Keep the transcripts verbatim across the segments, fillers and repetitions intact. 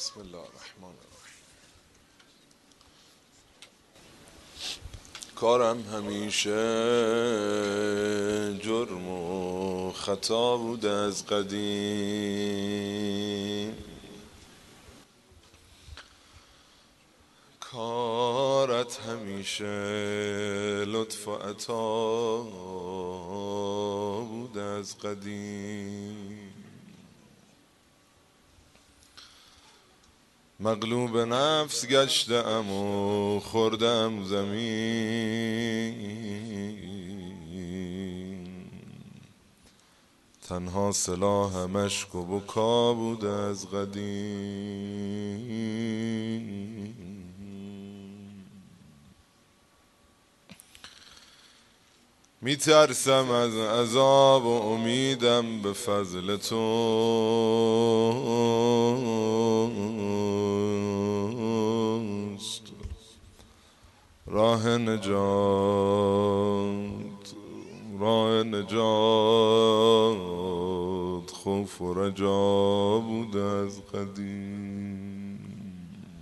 بسم الله الرحمن الرحیم. کارم همیشه جرم و خطا بوده از قدیم، کارت همیشه لطف و عطا بوده از قدیم. مغلوب نفس گشتم و خوردم زمین، تنها سلاحم اشک و بکا بوده از قدیم. میترسم از عذاب و امیدم به فضل توست. راه نجات راه نجات خوف و رجا بوده از قدیم.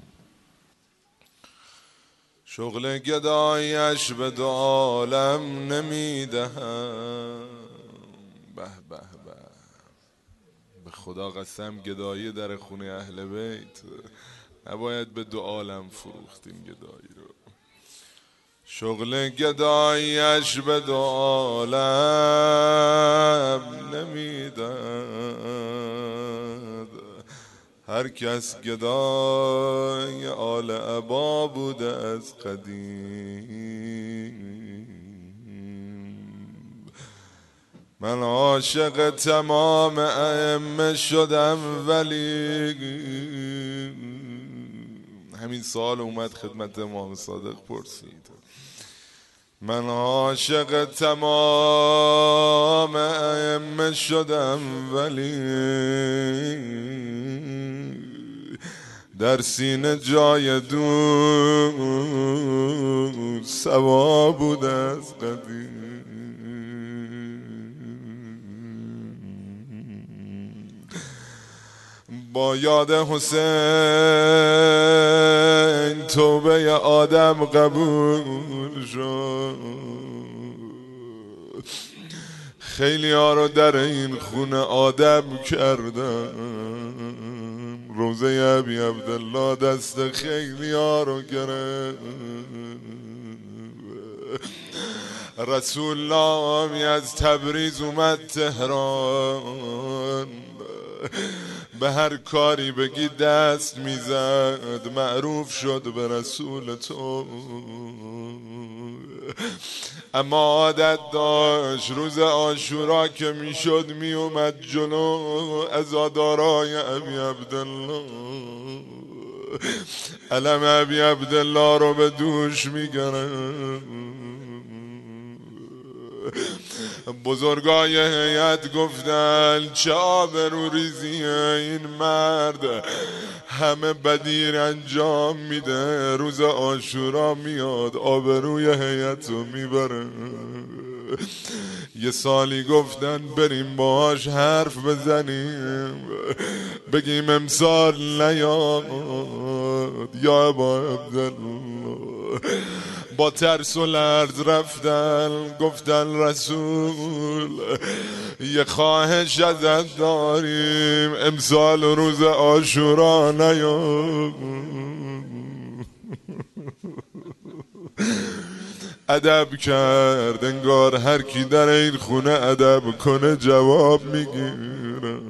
شغل گدایش به دو عالم نمیدهم. به به به به خدا قسم گدایی در خونه اهل بیت نباید به دو عالم فروختیم گدایی رو. شغل گدایش به دو عالم نمیدهد. هر کس گدای آل عبا بوده از قدیم. من عاشق تمام ائمه شدم ولی همین سوال اومد خدمت امام صادق پرسید. من عاشق تمام ائمه شدم ولی در سینه جای دوست سوا بوده از قدیم. با یاد حسین توبه آدم قبول شد. خیلی ها رو در این خونه آدم کردم. روزه ابی عبدالله دست خیلی ها رو گرفت. رسول الله از تبریز اومد تهران. به هر کاری بگی دست میزد. معروف شد به رسول تو. اما عادت داشت روز عاشورا که میشد میومد جلو عزادارای ابی عبدالله علم ابی عبدالله رو به دوش میگرم. بزرگای هیئت گفتن چه آبرو ریزیه این مرد، همه بدیر انجام میده، روز عاشورا میاد آبروی هیئت رو میبره. یه سالی گفتن بریم باهاش حرف بزنیم بگیم امسال نیاد یا ابا عبدالله. با ترس و لرز رفتن گفتن رسول یه خواهش ازت داریم امسال روز عاشورا نیاد. ادب کرد انگار هر کی در این خونه ادب کنه جواب میگیره.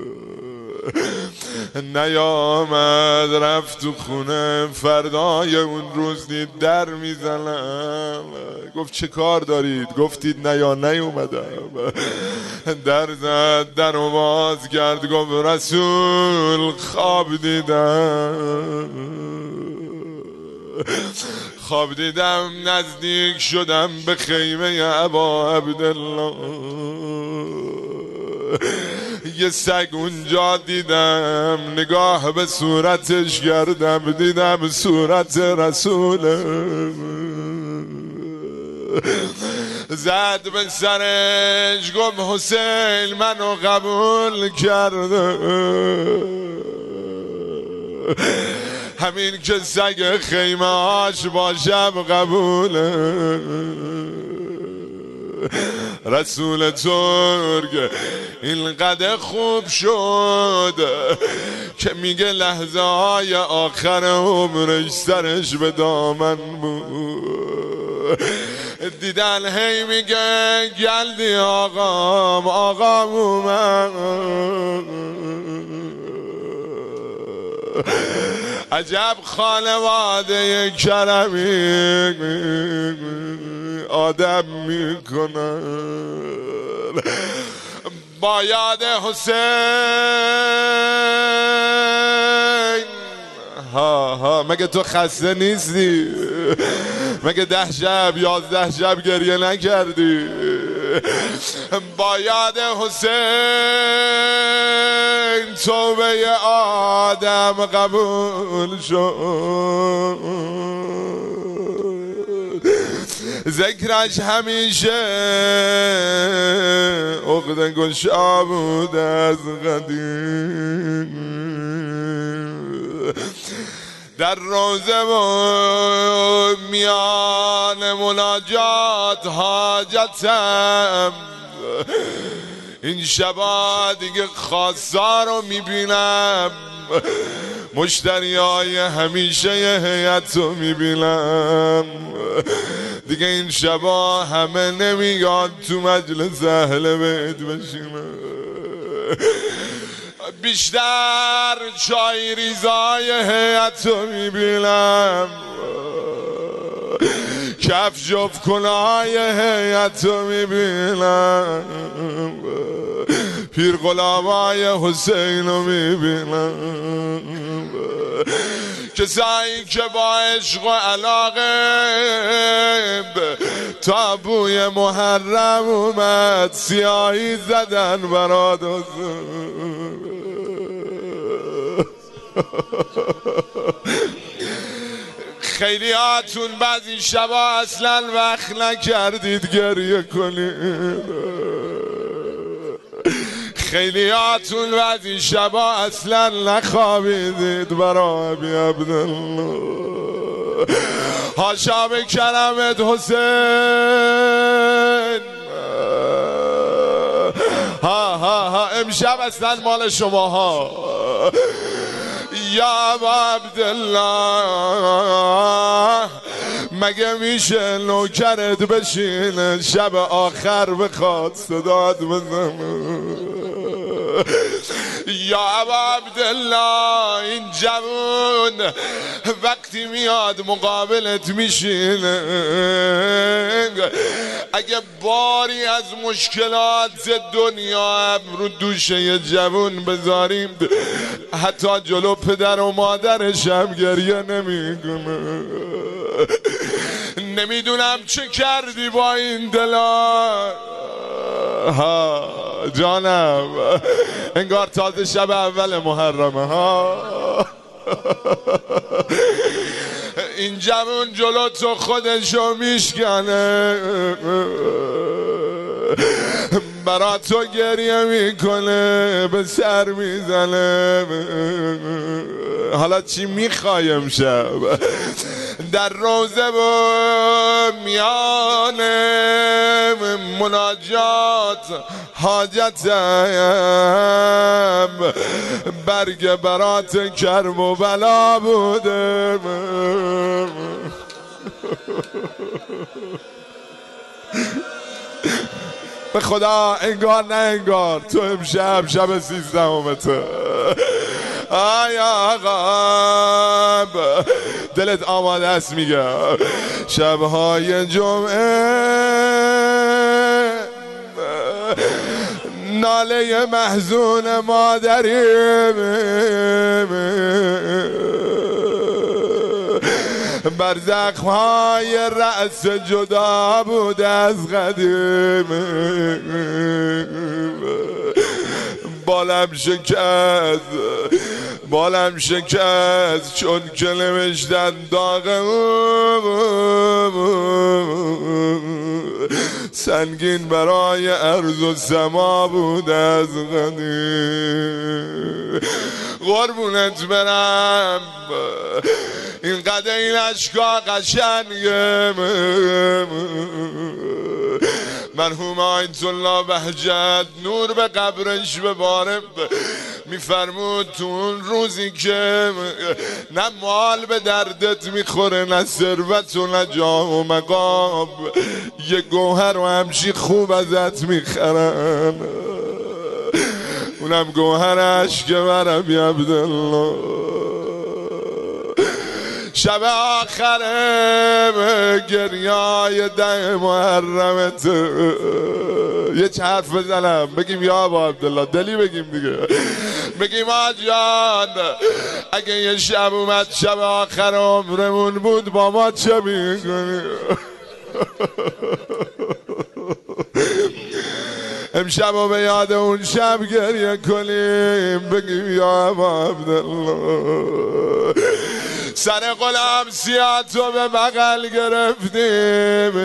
نیامد رفت تو خونه. فردای اون روز دید در میزنم. گفت چه کار دارید؟ گفتید نه یا نیومدم. در زد در و باز کرد گفت رسول خواب دیدم. خواب دیدم نزدیک شدم به خیمه ابا عبدالله. یه سگ اونجا دیدم نگاه به صورتش کردم دیدم صورت رسوله. زد به سرش گفت حسین منو قبول کرده. همین که سگ خیمه هاش باشم قبوله. رسول ترک اینقدر خوب شد که میگه لحظه های آخر عمرش سرش به دامن بود. دیدن هی میگه گلدی آقام آقام اومد. عجب خانواده کرمی آدم میکنن. با یاد حسین ها ها مگه تو خسته نیستی؟ مگه ده شب یازده شب گریه نکردی؟ با یاد حسین توبه آدم قبول شد. ذکرش همیشه عقده گشا بود از قدیم. در روزه و میان مناجات حاجتم این شبا دیگه خاصا رو میبینم، مشتری های همیشه هیئت رو میبینم دیگه. این شبا همه نمیاد تو مجلس اهل بیت بشینم، بیشتر چای ریزای هیئت رو میبینم، کف جفت کنای هیئت رو میبینم، پیر غلامای حسین رو میبینم. کسایی که با عشق و علاقه تا بوی محرم اومد سیاهی زدن برات خیلی هاتون بعضی شبا اصلا وقت نکردید گریه کنید، خیلی هاتون بعضی شبا اصلا نخوابیدید برای ابی عبدالله. حاشا به کرمت حسین، ها ها ها امشب اصلا مال شما ها. یا ابا عبدالله مگه میشه نوکرت بشینه شب آخر بخواد صدات بزنه؟ یا ابا عبدالله این جوون وقتی میاد مقابلت میشینه اگه باری از مشکلات دنیا رو دوشه یه جوون بذاریم حتی جلو پدر و مادرش هم گریه نمیکنه. نمیدونم چه کردی با این دلا ها جانم، انگار تازه شب اول محرمه ها. این جوون جلو تو خودشو میشکنه برا تو گریه میکنه به سر میزنه. حالا چی میخوای امشب؟ در روزه و میان مناجات حاجتم برگ برات کرب و بلا بوده. به خدا انگار نه انگار تو امشب شب سیزدهمته. آی آقا دلت آماده است میگم شبهای جمعه ناله محزون مادری بر زخمهای رأس جدا بود از قدیم. بالم شکست بالم شکست چون که نوشتن داغ سنگین برای ارض و سما بود از قدیم. قربونت برم اینقدر این اشکا قشنگه مرحوم آیت الله بهجت نور به قبرش بباره میفرمود تو اون روزی که نه مال به دردت میخوره نه ثروت و نه جاه و مقام یه گوهر و همچی خوب ازت میخرن اونم گوهر عشق برم عبدالله شب آخره گریای ده محرمت یه چه حرف بزنم بگیم یا ابا عبدالله دلی بگیم دیگه بگیم آجان اگه یه شب اومد شب آخر عمرمون بود با ما چه میکنی امشب و به یاد اون شب گریه کنیم بگیم یا ابا عبدالله سر غلام سیاه تو به بغل گرفتیم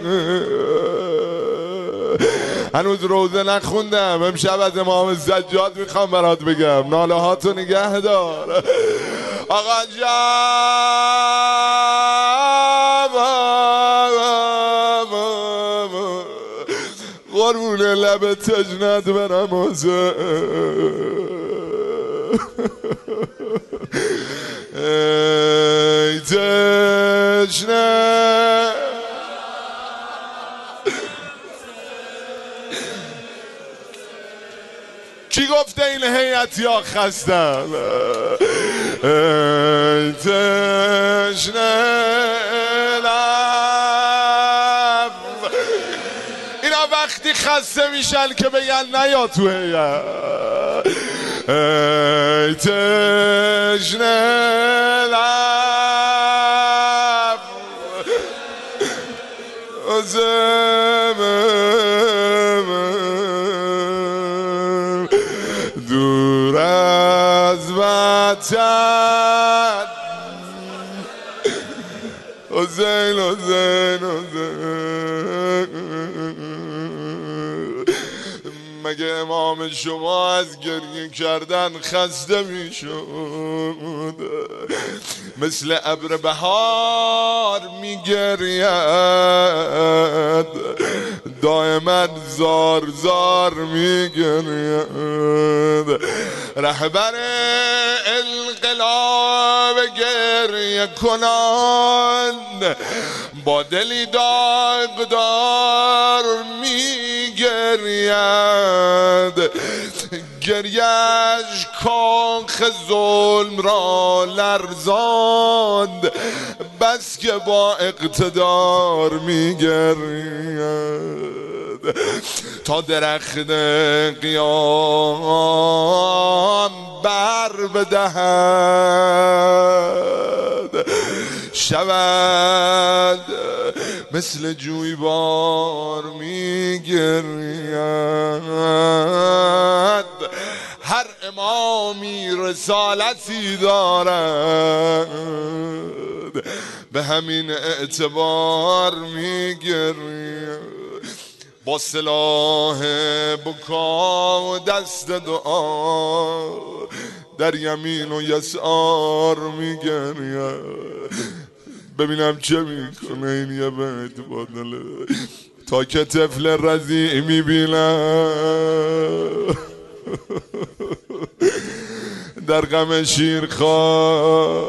هنوز روزه نخوندم امشب از امام سجاد میخوام برات بگم ناله ها تو نگه دار آقا جان قربون لب تجنت برم ای تشنه کی گفته این هیئت یا خستم ای تشنه لب اینا وقتی خسته میشن که بگن نیا تو هیئت ای تشنه لب زمین دور از وطن حسین حسین حسین مگه امام شما از گریه کردن خسته میشد مثل ابر بهار میگرید دائما زار زار میگرید رهبر انقلاب گریه کنان با دلی داغدار میگرید گریش کاخ ظلم را لرزاند بس که با اقتدار میگرید تا درخت قیام بر بدهد شود مثل جویبار میگرید هر امامی رسالتی دارد به همین اعتبار میگرید با سلاح بکا و دست دعا در یمین و یسار میگرید ببینم چه میکنه این یه بیت بادله تا که طفل رضیع میبینم در غم شیرخوار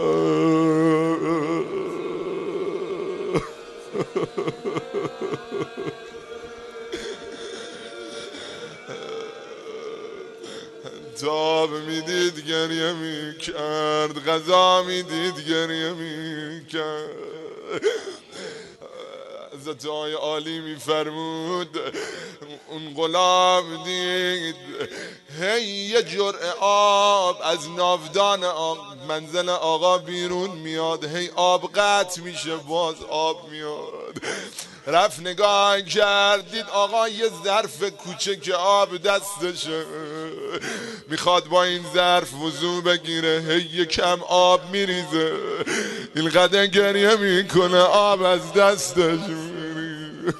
تاب میدید گریه میکرد غذا میدید گریه میکرد حضرت آقای عالی میفرمود اون غلام دید هی یه جرعه آب از ناودان آب منزل آقا بیرون میاد هی آب قطع میشه باز آب میاد رفت نگاه کردید آقا یه ظرف کوچک آب دستشه میخواد با این ظرف وضو بگیره هی یه کم آب میریزه این قدر گریه میکنه آب از دستش میریزه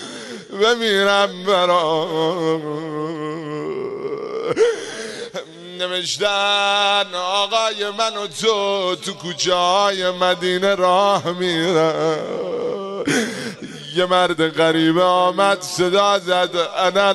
بمیرم برا نوشتن آقای من و تو تو کوچه های مدینه راه میرن، یه مرد غریبه آمد صدا زد انا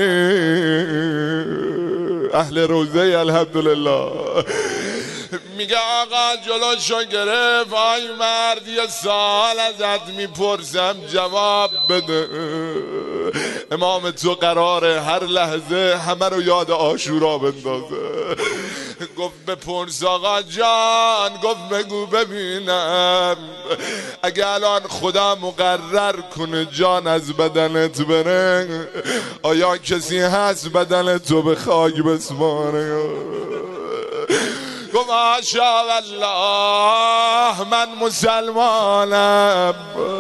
الغریب. اهل روزه الحمدلله. میگه آقا جلوشو گرفت، آی مرد یه سوال ازت میپرسم جواب بده. امام تو قراره هر لحظه همه رو یاد عاشورا بندازه. گفت بپرس آقا جان. گفت بگو ببینم اگه الان خدا مقرر کنه جان از بدنت بره، آیا کسی هست بدن تو به خاک بسپاره؟ گفت ماشا والله من مسلمانم،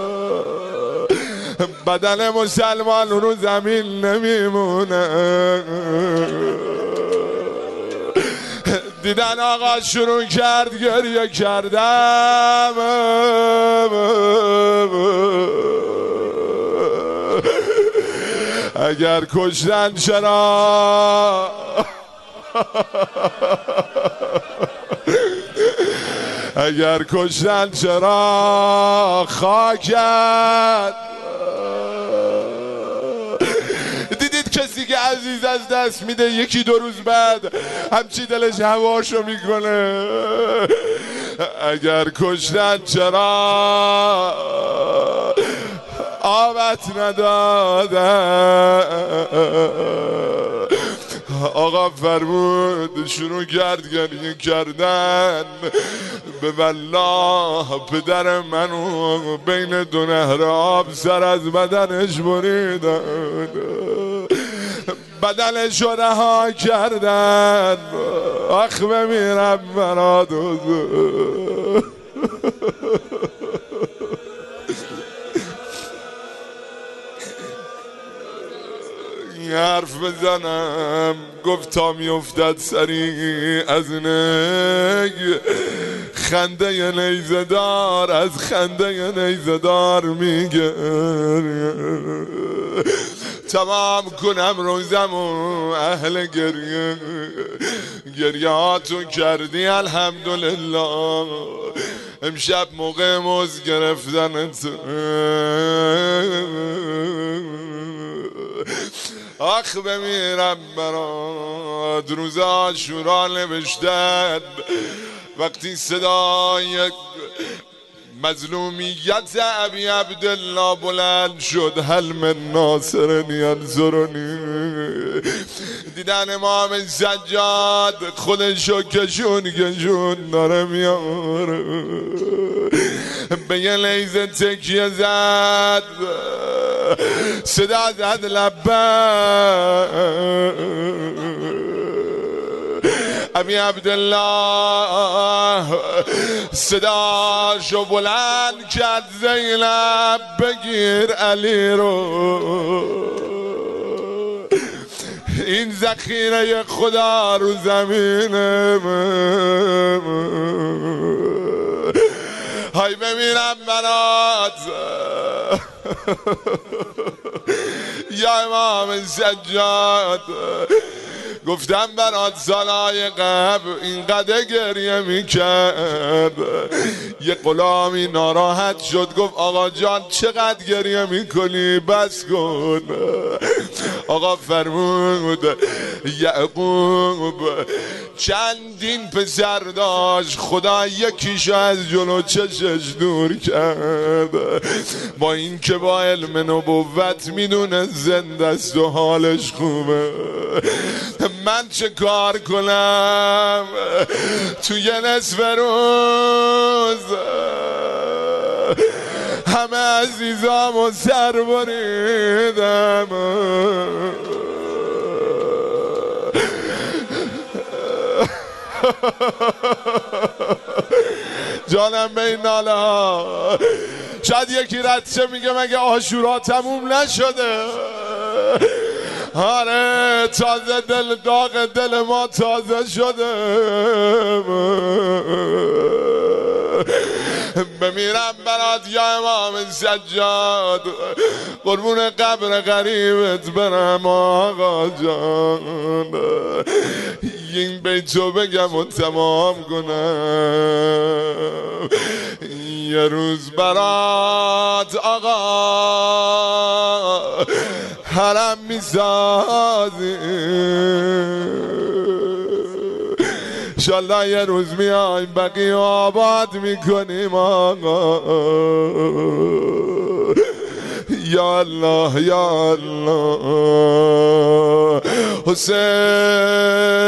بدن مسلمان رو زمین نمیمونه. دیدن آقا شروع کرد گریه کردم، اگر کشتن چرا اگر کشتن چرا خاکت. دیدید کسی که عزیز از دست میده یکی دو روز بعد همچی دلش هواشو میکنه. اگر کشتن چرا آبت ندادن. آقا فرمود شروع کرد گریه کردن. به والله پدر منو بین دو نهر آب سر از بدنش بریدن، بدنش رو رها کردن. آخ بمیرم برات حضور. حرف بزنم گفت تا میافتد سری از نگ، خنده نیزدار از خنده نیزدار میگه تمام کنم روزم و اهل گریه. گریه هاتون کردی الحمدلله، امشب موقع موز گرفتنت. آخ بمیرم برات. روز عاشورا نوشتن وقتی صدای مظلومیت ابی عبدالله بلند شد هل من ناصر ینصرنی، دیدن امام سجاد خودشو کشون کشون داره میاره، به یه لیزه تکیه زد صدا زد لبک. ابی عبدالله صداشو بلند کرد زینب بگیر علی رو، این ذخیره خدا رو زمینه. های بمیرم برات یا امام سجاد. گفتم برات سالای قبل اینقدر گریه میکرد، یه غلامی ناراحت شد گفت آقا جان چقدر گریه میکنی بس کن. آقا فرمود یعقوب چندین پسر داشت، خدا یکیشو از جلو چشش دور کرد، با این که با علم نبوت میدونه زنده است و حالش خوبه. من چه کار کنم توی نصف روز همه عزیزامو سر بریدم. جانم به این ناله ها. شاید یکی ردشه میگه مگه عاشورا تموم نشده؟ آره تازه دل داغ دل ما تازه شده. بمیرم برات یا امام سجاد، قربون قبر غریبت برم آقا جان. این بیتو بگم و تمام کنم. یه روز برات آقا حرم میسازی، انشالله یه روز میایم بقیه آباد میکنیم آقا. یا الله یا الله. حسین